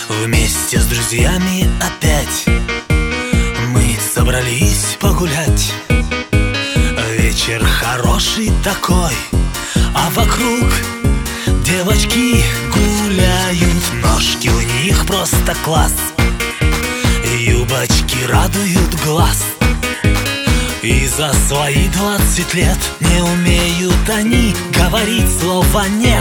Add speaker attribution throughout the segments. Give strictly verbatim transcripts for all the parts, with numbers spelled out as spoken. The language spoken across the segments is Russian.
Speaker 1: Вместе с друзьями опять мы собрались погулять. Вечер хороший такой, а вокруг девочки гуляют. Ножки у них просто класс, юбочки радуют глаз. И за свои двадцать лет не умеют они говорить слова «нет».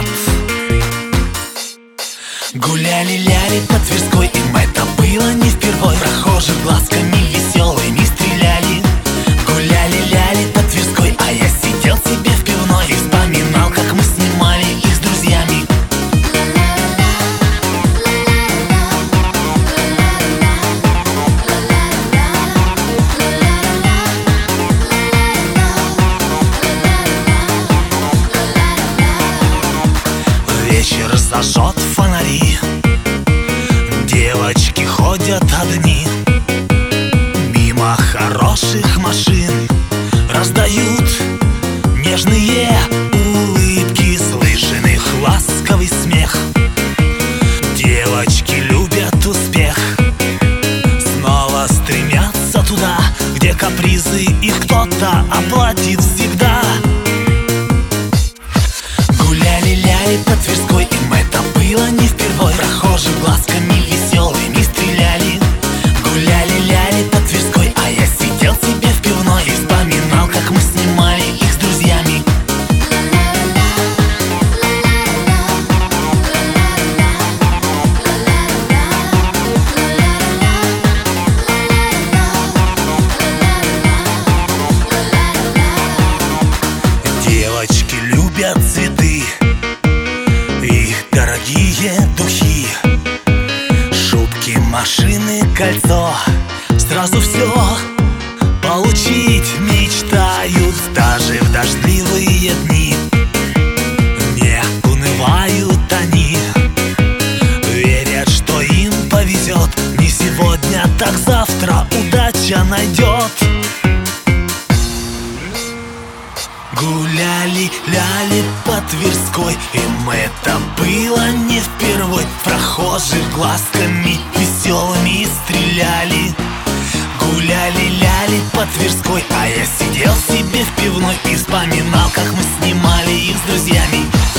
Speaker 1: Гуляли-ляли по Тверской, им это было не впервой. Прохожих глазками веселыми стреляли. Гуляли-ляли по Тверской, а я сидел себе в пивной и вспоминал, как мы снимали их с друзьями. Вечер зажжет фонари, девочки ходят одни. Мимо хороших машин раздают нежные улыбки, слышен их ласковый смех. Девочки любят успех, снова стремятся туда, где капризы их кто-то оплатит всегда. Гуляли-ляли по Тверской, им это было не впервой. Прохожих глазками веселыми стреляли. Гуляли-ляли по Тверской, а я сидел себе в пивной и вспоминал, как мы снимали их с друзьями. Девочки любят цветы и дорогие духи, шутки, машины, кольцо. Сразу все получить мечтают. Даже в дождливые дни не унывают они, верят, что им повезет. Не сегодня, так завтра удача найдет. Гуляли-ляли по Тверской, им это было не впервой. Прохожих глазками веселыми стреляли. Гуляли-ляли по Тверской, а я сидел себе в пивной и вспоминал, как мы снимали их с друзьями.